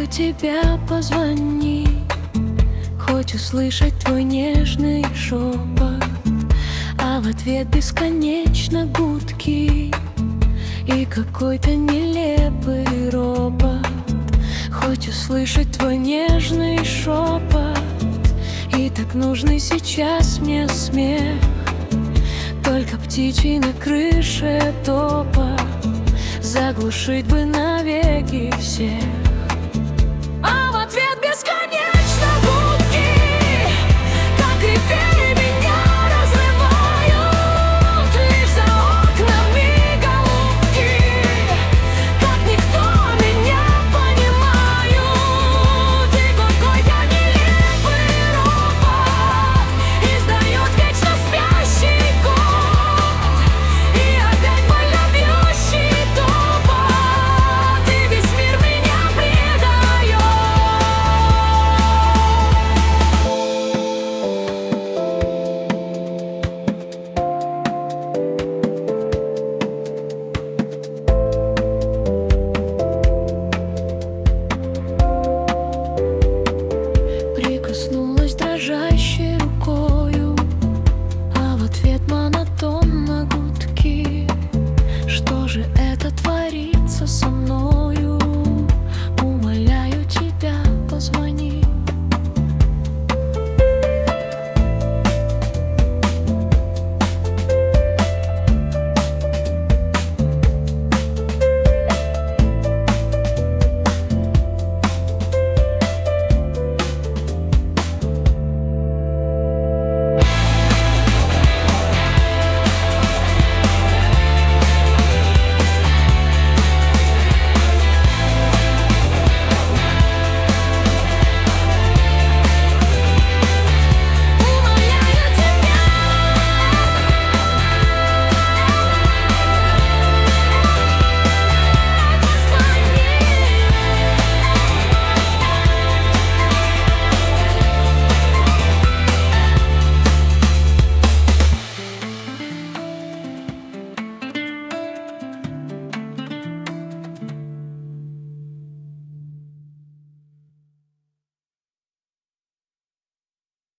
Желаю тебя позвонить, хоть услышать твой нежный шепот, а в ответ бесконечно гудки и какой-то нелепый робот. Хоть услышать твой нежный шепот и так нужный сейчас мне смех, только птичий на крыше топот заглушить бы навеки всех.